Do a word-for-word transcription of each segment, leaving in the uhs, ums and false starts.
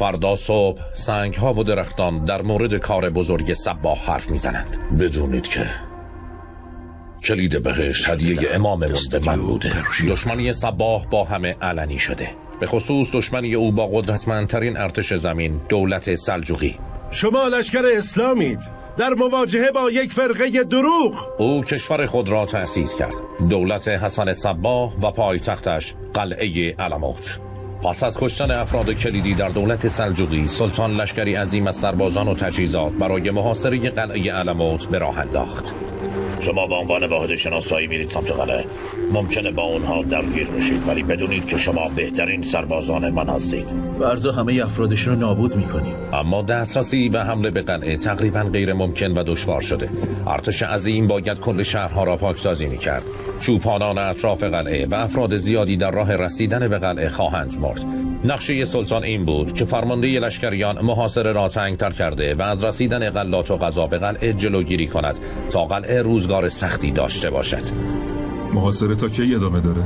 فردا صبح سنگ ها و درختان در مورد کار بزرگ صباح حرف میزنند. بدونید که کلید بهشت هدیه اماممون به من بوده. دشمنی صباح با همه علنی شده، به خصوص دشمنی او با قدرتمندترین ارتش زمین، دولت سلجوقی. شما لشکر اسلامید در مواجهه با یک فرقه دروغ. او کشور خود را تأسیس کرد، دولت حسن صباح و پایتختش قلعه علموت. پس از کشتن افراد کلیدی در دولت سلجوقی، سلطان لشکری عظیم از سربازان و تجهیزات برای محاصره قلعه علموت به راه انداخت. شما با عنوان واحد شناسایی میرید سمت قلعه. ممکنه با اونها درگیر بشید، ولی بدونید که شما بهترین سربازان من هستید. فردا همه افرادشون رو نابود میکنیم. اما دسترسی و حمله به قلعه تقریبا غیر ممکن و دشوار شده. ارتش عظیم باید کل شهرها را پاکسازی میکرد. چوپانان اطراف قلعه و افراد زیادی در راه رسیدن به قلعه خواهند مرد. نقشه سلطان این بود که فرمانده لشکریان محاصره را تنگ‌تر کرده و از رسیدن غلات و غذا به قلعه جلوگیری کند تا قلعه روزگار سختی داشته باشد. محاصره تا کی ادامه داره؟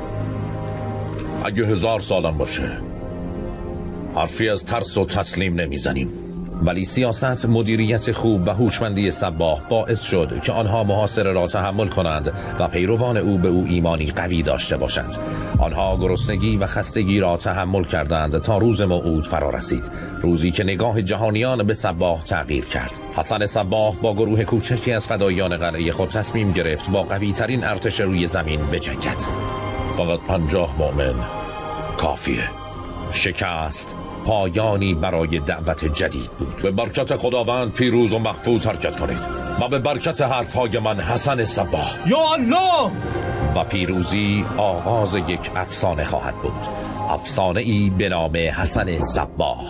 اگه هزار سالم باشه حرفی از ترس و تسلیم نمیزنیم. ولی سیاست، مدیریت خوب و هوشمندی صباح باعث شد که آنها محاصره را تحمل کنند و پیروان او به او ایمانی قوی داشته باشند. آنها گرسنگی و خستگی را تحمل کردند تا روز موعود فرا رسید، روزی که نگاه جهانیان به صباح تغییر کرد. حسن صباح با گروه کوچکی از فدایان قلعه خود تصمیم گرفت با قوی ترین ارتش روی زمین بجنگد. فقط پنجاه مؤمن کافیه. شکست پایانی برای دعوت جدید بود. به برکت خداوند پیروز و محفوظ حرکت کنید و به برکت حرفهای من حسن صباح. یا الله! و پیروزی آغاز یک افسانه خواهد بود، افسانه ای به نام حسن صباح.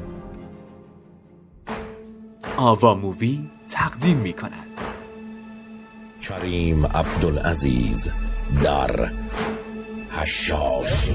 آوا مووی تقدیم می کند کریم عبدالعزیز در حشاش.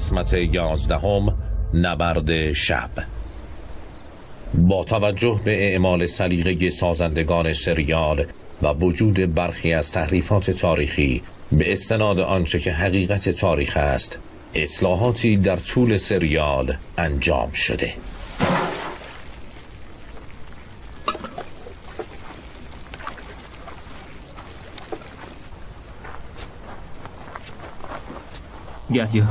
قسمت یازدهم، نبرد شب. با توجه به اعمال سلیقه سازندگان سریال و وجود برخی از تحریفات تاریخی به استناد آنچه که حقیقت تاریخ است، اصلاحاتی در طول سریال انجام شده. یحیی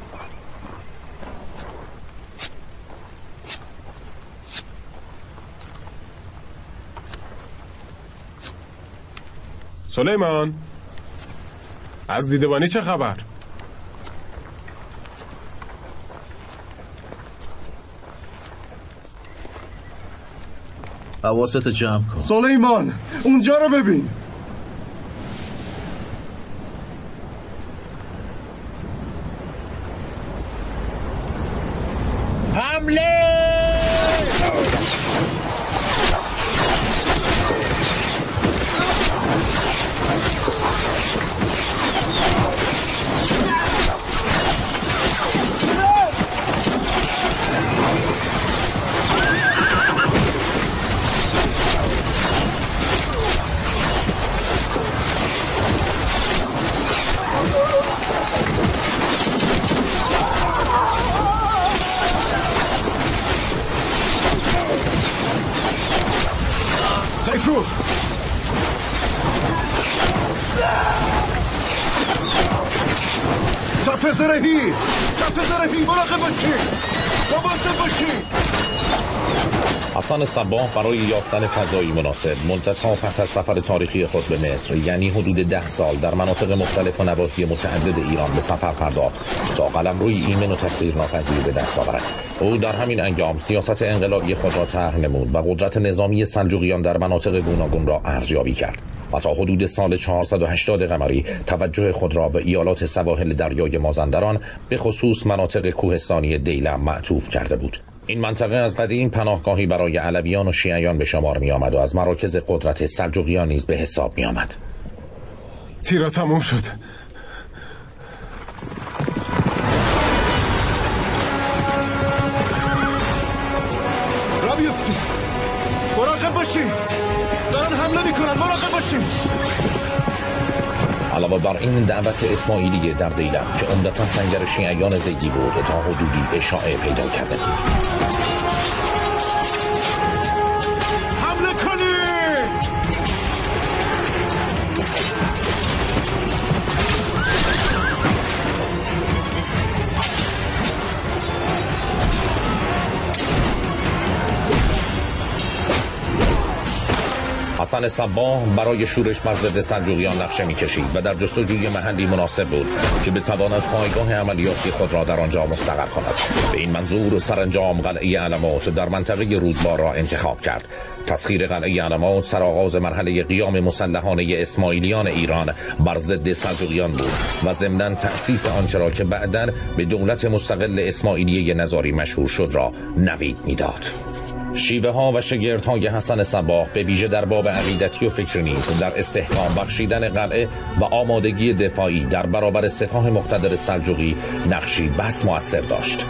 سلیمان، از دیدبانی چه خبر؟ حواست جمع کن. سلیمان، اونجا رو ببین. حمله! تیفور! صف زرهی! صف زرهی! مراقب باشید! مواظب باشید! حسن صباح برای یافتن فضایی مناسب مدت‌ها پس از سفر تاریخی خود به مصر، یعنی حدود ده سال، در مناطق مختلف و نواحی متعدد ایران به سفر پرداخت تا قلمروی ایمن و تغییرناپذیر به دست آورد. او در همین انجام سیاست انقلابی خود را طرح نمود و قدرت نظامی سلجوقیان در مناطق گوناگون را ارزیابی کرد و تا حدود سال چهارصد و هشتاد قمری توجه خود را به ایالات سواحل دریای مازندران، به خصوص مناطق کوهستانی دیلم، معطوف کرده بود. این منطقه از قدیم پناهگاهی برای علویان و شیعیان به شمار می آمد و از مراکز قدرت سلجوقیان نیز به حساب می آمد. تیرا تموم شد. را بیفتید. مراقب باشید. دارن حمله می کنن. مراقب باشید. علاوه بر این، دعوت اسماعیلی در دیلم که عمدتاً سنگر شیعیان زیدی بود تا حدودی اشاعه پیدا کرده بود. حمله کنید! حسن صباح برای شورش بر ضد سلجوقیان نقشه می‌کشید و در جستجوی محلی مناسب بود که بتواند پایگاه عملیاتی خود را در آنجا مستقر کند. به این منظور سرانجام قلعه علمات در منطقه رودبار را انتخاب کرد. تسخیر قلعه علمات سرآغاز مرحله قیام مسلحانه اسماعیلیان ایران بر ضد سلجوقیان بود و ضمناً تأسیس آنچه را که بعداً به دولت مستقل اسماعیلیه نظاری مشهور شد را نوید می‌داد. شیوه ها و شگردهای حسن صباح به ویژه در باب عقیدتی و فکری نیز در استحکام بخشیدن قلعه و آمادگی دفاعی در برابر سپاه مقتدر سلجوقی نقشی بس مؤثر داشت.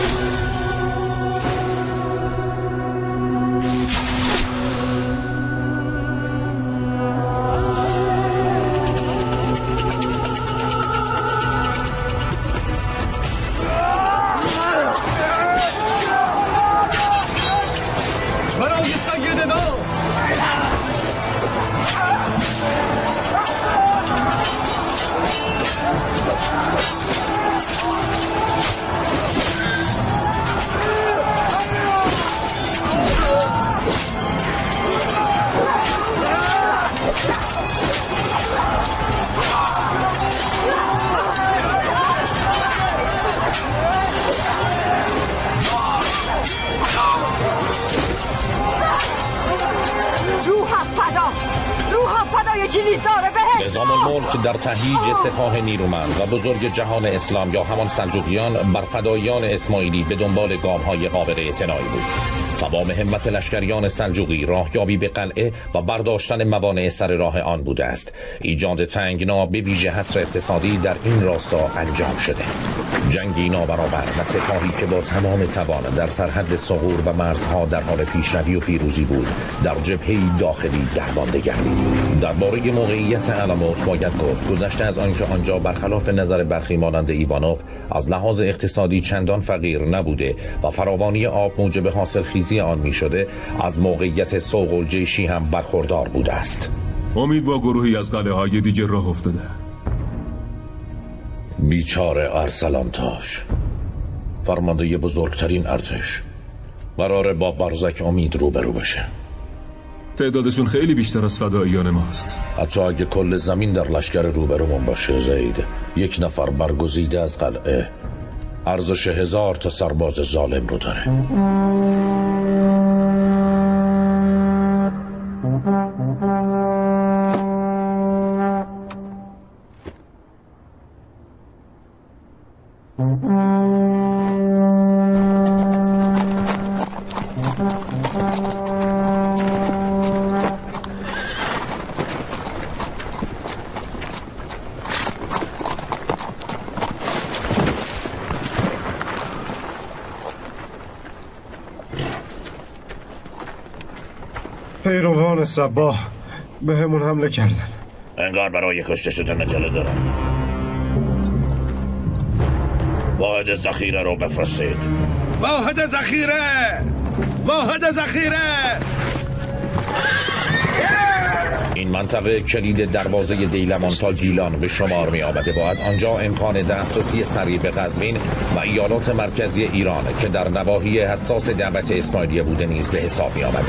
نظام الملک در تهییج سپاه نیرومند و بزرگ جهان اسلام یا همان سلجوقیان بر فدایان اسماعیلی به دنبال گام‌های قابل اعتنایی بود. تمام همت لشکریان سلجوقی راهیابی به قلعه و برداشتن موانع سر راه آن بوده است. ایجاد تنگنا به ویژه حصر اقتصادی در این راستا انجام شده. جنگی نابرابر و سپاهی که با تمام توان در سرحد ثغور و مرزها در حال پیشروی و پیروزی بود در جبهه داخلی دربانده گردید. درباره موقعیت علامات باید گفت گذشته از آنکه آنجا برخلاف نظر برخی مانند ایوانوف از لحاظ اقتصادی چندان فقیر نبوده و فراوانی آب موجب حاصلخیزی آن می شده، از موقعیت سوق الجیشی هم برخوردار بوده است. امید با گروهی از قلعه های دیگر راه افتاده. بیچاره ارسلان تاش، فرمانده بزرگترین ارتش، قراره با برزک امید روبرو بشه. تعدادشون خیلی بیشتر از فداییان ماست. حتی اگه کل زمین در لشکر روبرومون باشه زید، یک نفر برگزیده از قلعه ارزش هزار تا سرباز ظالم رو داره. پیروان صباح به همون حمله کردن. انگار برای کشته شدن عجله دارن. واحد ذخیره رو بفرستید. واحد ذخیره واحد ذخیره این منطقه کلید دروازه دیلمان تا گیلان به شمار می آمده و از آنجا امکان دسترسی سریع به قزوین و ایالات مرکزی ایران که در نواحی حساس دعوت اسماعیلیه بوده نیز به حساب می آمده.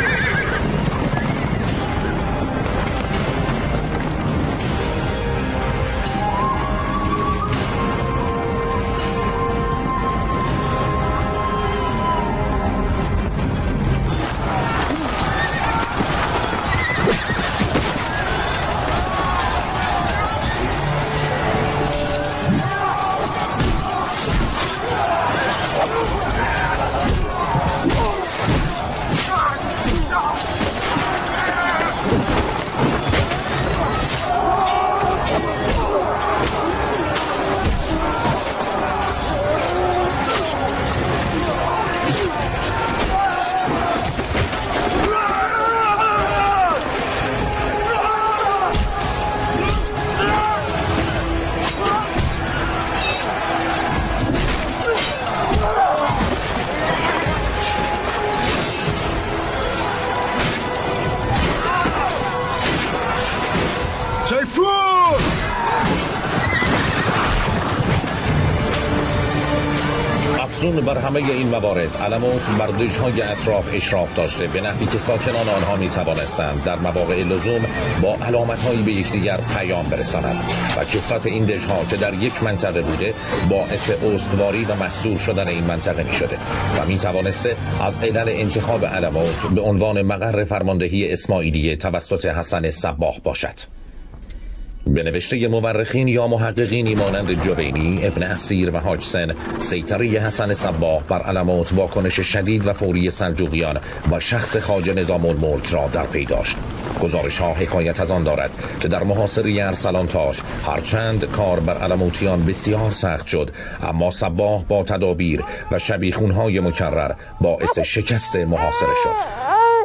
افزون بر همه این موارد، علموت بر دژهای اطراف اشراف داشته به نحوی که ساکنان آنها می توانستند در مواقع لزوم با علامتهایی به یکدیگر پیام برسانند و کثرت این دژها که در یک منطقه بوده باعث استواری و محصور شدن این منطقه می شده و می توانسته از علل انتخاب علموت به عنوان مقر فرماندهی اسماعیلیه توسط حسن صباح باشد. به نوشته مورخین یا محققینی مانند جوینی، ابن اسیر و حاجسن، سیطره حسن صباح بر علموت واکنش شدید و فوری سلجوقیان و شخص خواجه نظام الملک را در پی داشت. گزارش ها حکایت از آن دارد که در محاصره ارسلان تاش هرچند کار بر علموتیان بسیار سخت شد، اما صباح با تدابیر و شبیخونهای مکرر باعث شکست محاصره شد.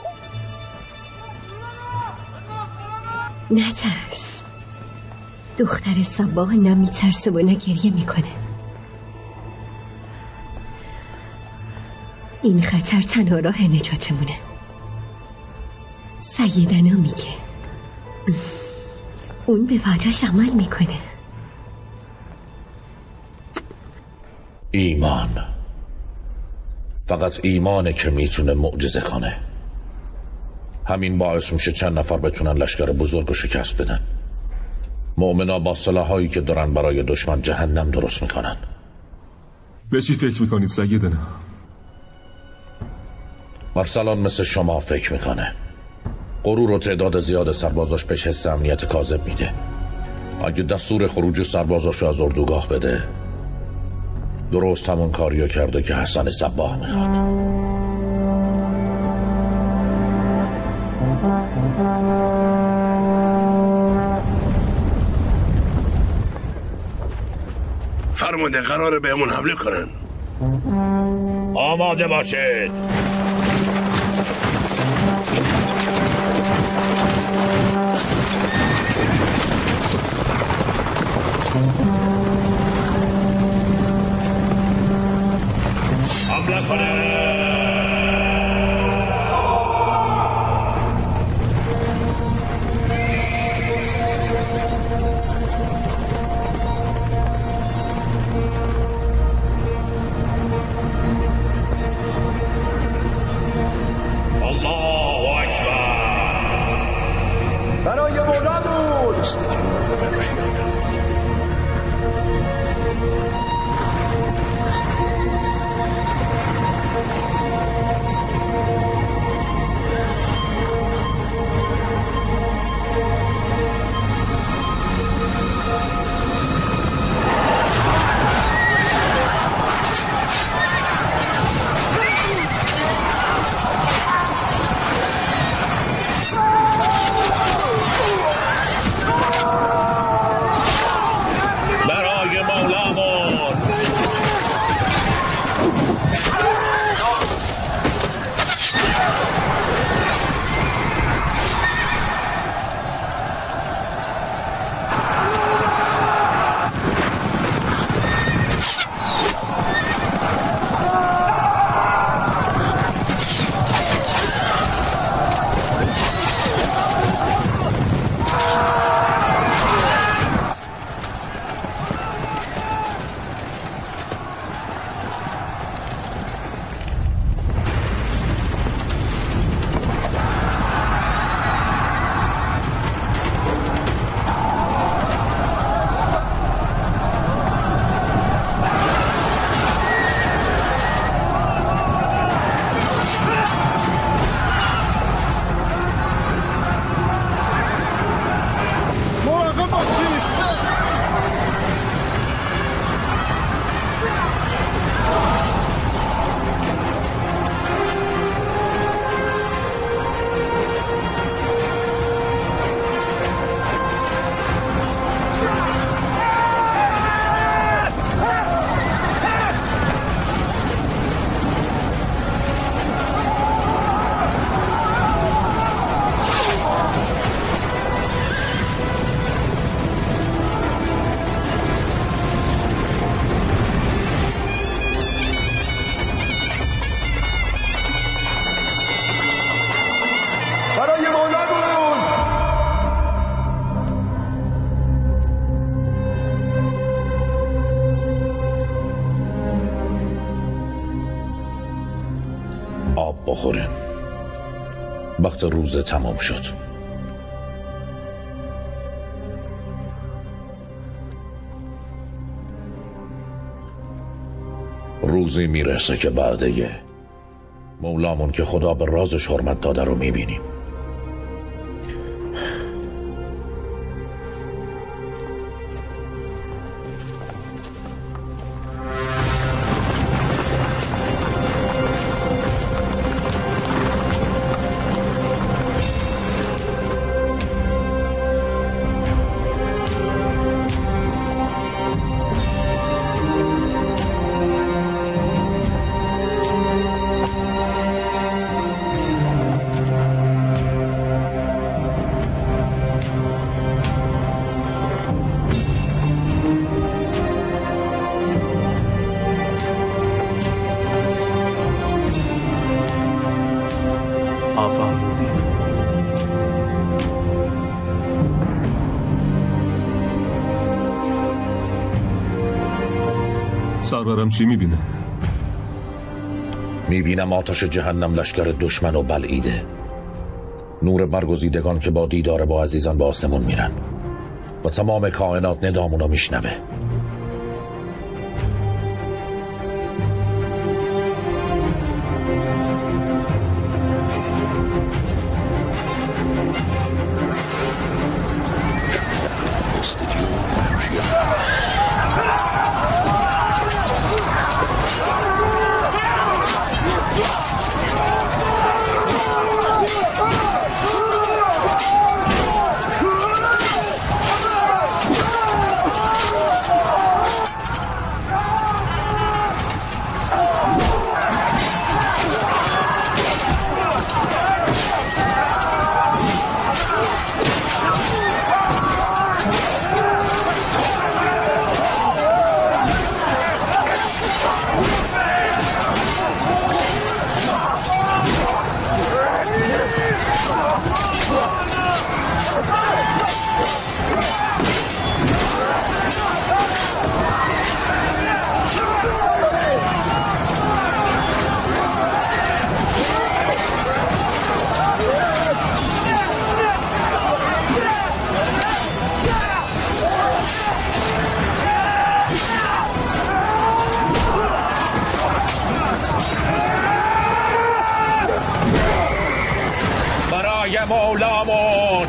نترس، دختر صباح نمیترسه و نگریه میکنه. این خطر تنها راه نجاتمونه. سیدنا میگه اون به وعدش عمل میکنه. ایمان، فقط ایمانه که میتونه معجزه کنه. همین باعث میشه چند نفر بتونن لشکر بزرگ رو شکست بدن. مؤمنا با سلاحایی که دارن برای دشمن جهنم درست میکنن. به چی فکر میکنید سیدنا؟ ارسلان مثل شما فکر میکنه. غرور و تعداد زیاد سربازاش بهش حس امنیت کاذب میده. اگه دستور خروج سربازاش از اردوگاه بده، درست همون کاریو کرده که حسن صباح میخواد. نمانده قراره بهمون حمله کنن. آماده باشید. حمله کنه. بخوریم. وقت روز تمام شد. روزی میرسه که بعده مولامون که خدا به رازش حرمت داده رو میبینیم. سرورم چی میبینه؟ میبینم آتش جهنم لشکر دشمن و بلعیده، نور برگزیدگان که با دیدار با عزیزان به آسمون میرن و تمام کائنات ندامونو میشنوه. مولامون.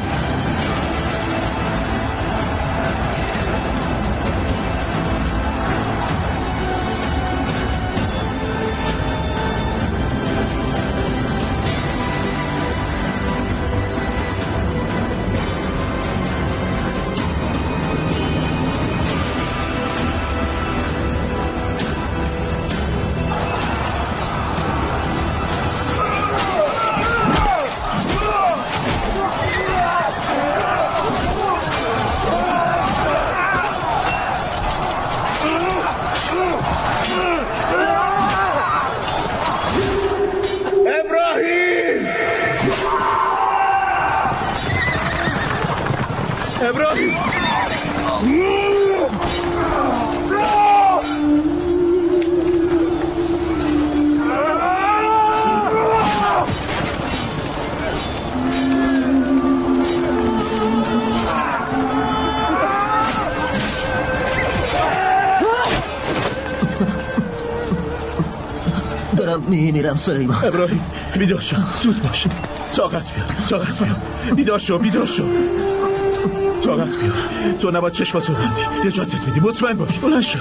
دارم میمیرم سلیمان. ابراهیم بیدار شو، زود باش، طاقت بیار، طاقت بیار، بیدار شو، بیدار شو، طاقت بیار. تو نباید چشماتو ببندی، نجاتت میدی، مطمئن باش. بلند شو.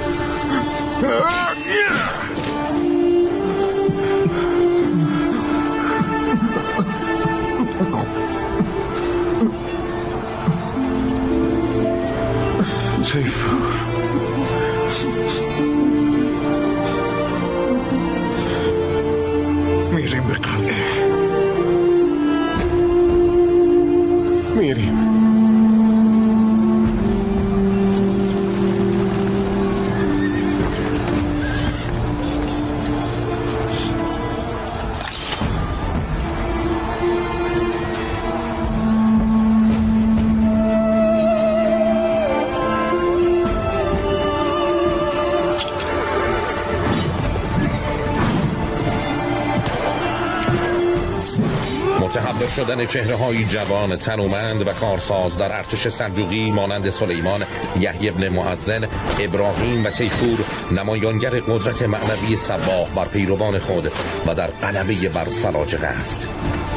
تیفور میریم به قلعه. میریم. متحول شدن چهره های جوان تنومند و کارساز در ارتش سلجوقی مانند سلیمان، یحیی بن معزن، ابراهیم و تیفور نمایانگر قدرت معنوی صباح بر پیروان خود و در غلبه بر سلاجقه است.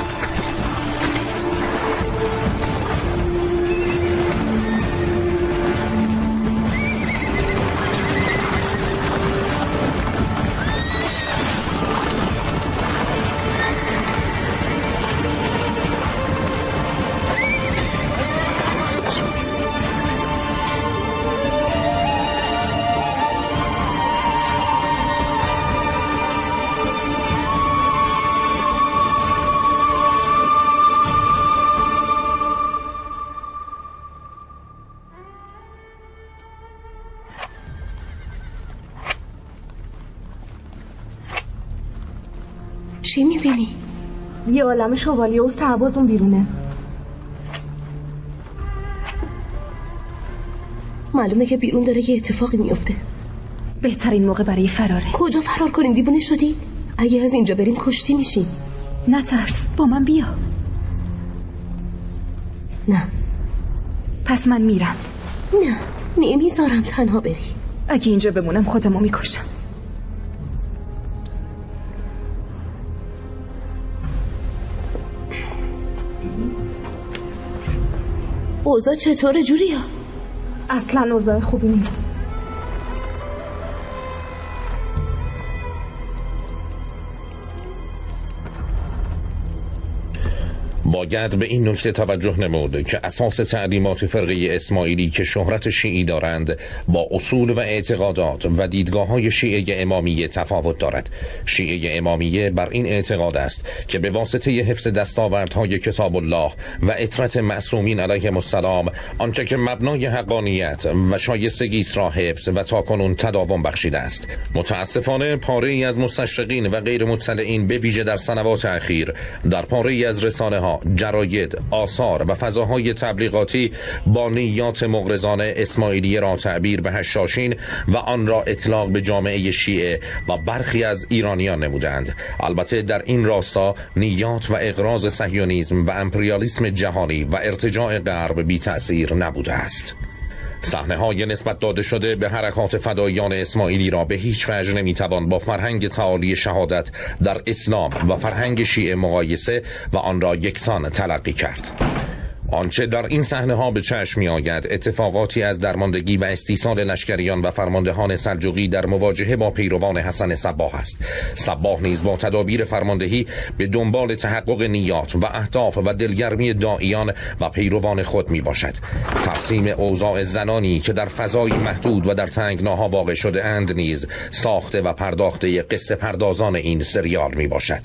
چی میبینی؟ یه عالم شوالیه و سرباز اون بیرونه. معلومه که بیرون داره یه اتفاقی میفته. بهترین موقع برای فراره. کجا فرار کنیم؟ دیوونه شدی؟ اگه از اینجا بریم کشتی میشیم. نترس، با من بیا. نه. پس من میرم. نه، نمیذارم تنها بری. اگه اینجا بمونم خودمو میکشم. اوضاع چطوره جوریا؟ اصلا اوضاع خوبی نیست. باید به این نکته توجه نمود که اساس تعلیمات فرقه اسماعیلی که شهرت شیعی دارند با اصول و اعتقادات و دیدگاه‌های شیعه امامیه تفاوت دارد. شیعه امامیه بر این اعتقاد است که به واسطه حفظ دستاوردهای کتاب الله و اطرت معصومین علیهم السلام آنچه که مبنای حقانیت و شایستگی است را حفظ و تاکنون تداوم بخشیده است. متاسفانه پاره‌ای از مستشرقین و غیر مطلعین به ویژه در سنوات اخیر در پاره‌ای از رسانه‌ها، جراید، آثار و فضاهای تبلیغاتی با نیات مغرضانه اسماعیلیه را تعبیر به حشاشین و آن را اطلاق به جامعه شیعه و برخی از ایرانیان نمودند. البته در این راستا نیات و اغراض صهیونیسم و امپریالیسم جهانی و ارتجاع غرب بی تأثیر نبوده است. صحنه‌های نسبت داده شده به حرکات فداییان اسماعیلی را به هیچ وجه نمیتوان با فرهنگ تعالی شهادت در اسلام و فرهنگ شیعه مقایسه و آن را یکسان تلقی کرد. آنچه در این صحنه ها به چشم می آید اتفاقاتی از درماندگی و استیصال لشکریان و فرماندهان سلجوقی در مواجهه با پیروان حسن صباح است. صباح نیز با تدابیر فرماندهی به دنبال تحقق نیات و اهداف و دلگرمی داعیان و پیروان خود می باشد. تقسیم اوضاع زنانی که در فضای محدود و در تنگناها واقع شده اند نیز ساخته و پرداخته قصه پردازان این سریال می باشد.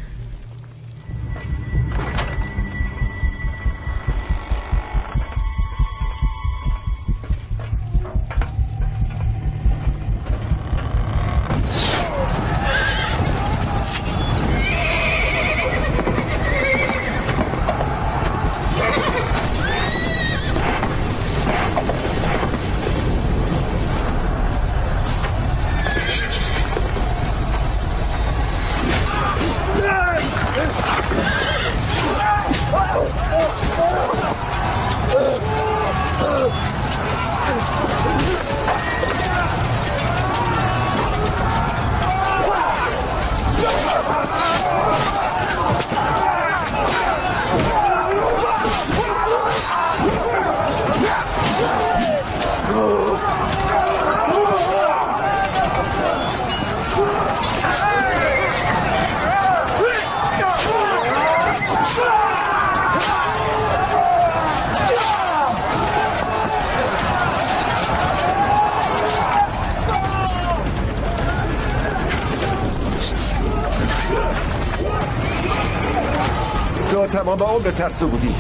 تو تمام عمر ترسو بودی.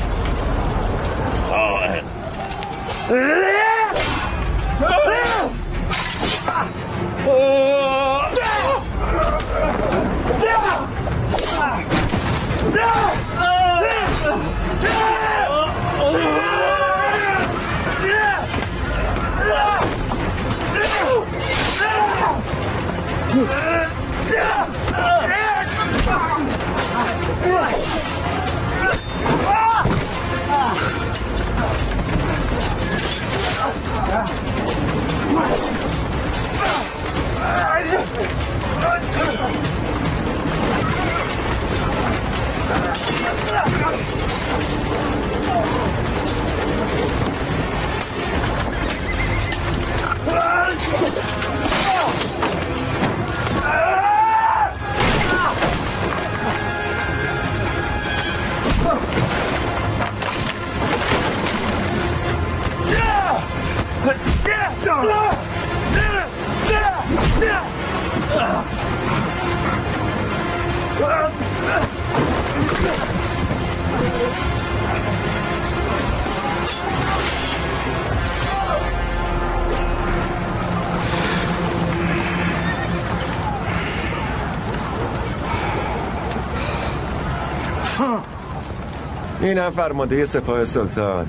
اینم فرمانده سپاه سلطان.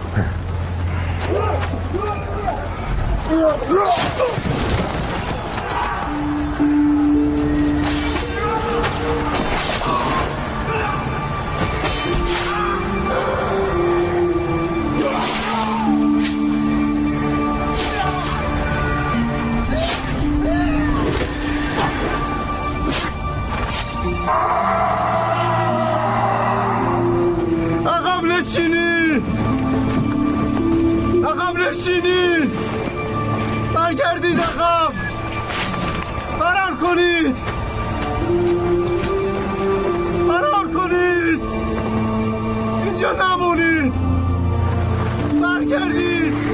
نشینید، برگردید عقب، فرار کنید، فرار کنید، اینجا نمونید، برگردید.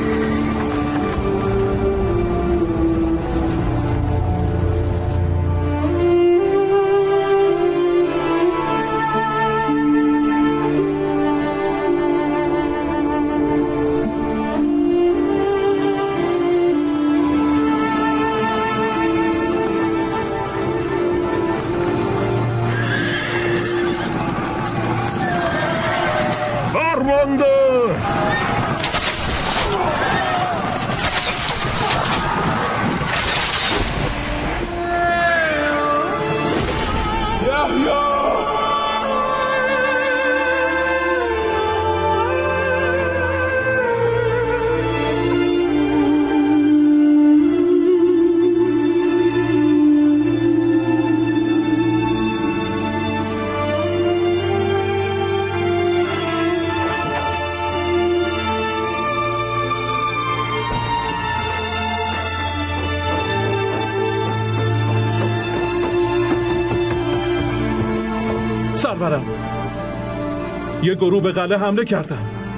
سرورم. یه گروه به قلعه حمله کردن.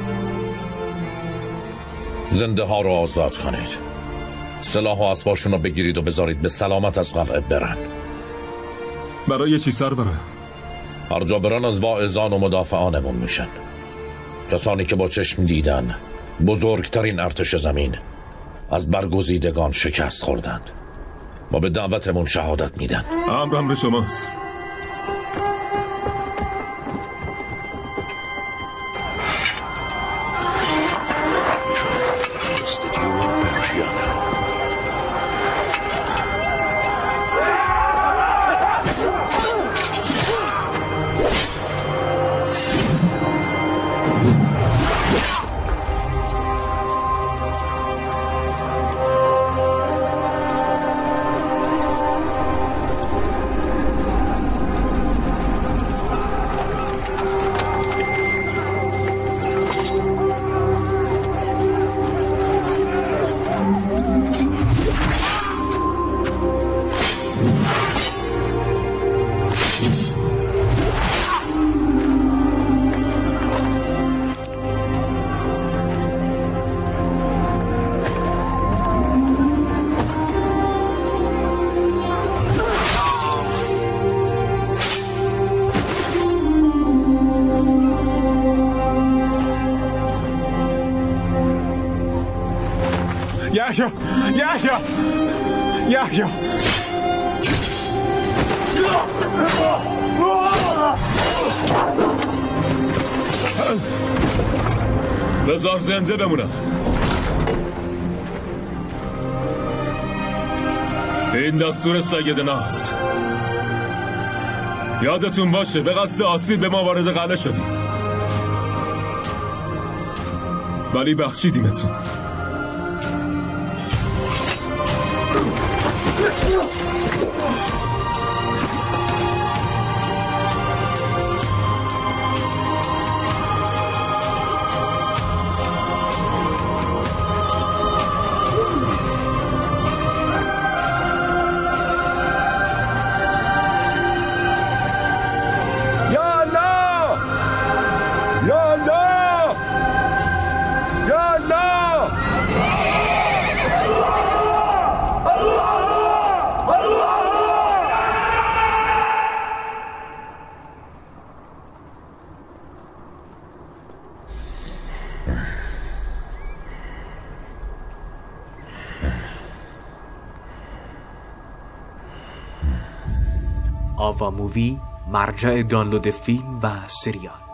زنده ها رو آزاد کنید. سلاح و اسباشون رو بگیرید و بذارید به سلامت از قلعه برن. برای چی سروره؟ هر جا برن از واعظان و مدافعانمون میشن. کسانی که با چشم دیدن بزرگترین ارتش زمین از برگزیدگان شکست خوردند و به دعوتمون شهادت میدن. امر امر شماست. یحیی یحیی یحیی بذار زنده بمونم. این دستور سیدناست. یادتون باشه به قصد آسیب به ما وارد قلعه شدیم، ولی بخشیدیمتون. آوا مووی، مرجع دانلود فیلم و سریال.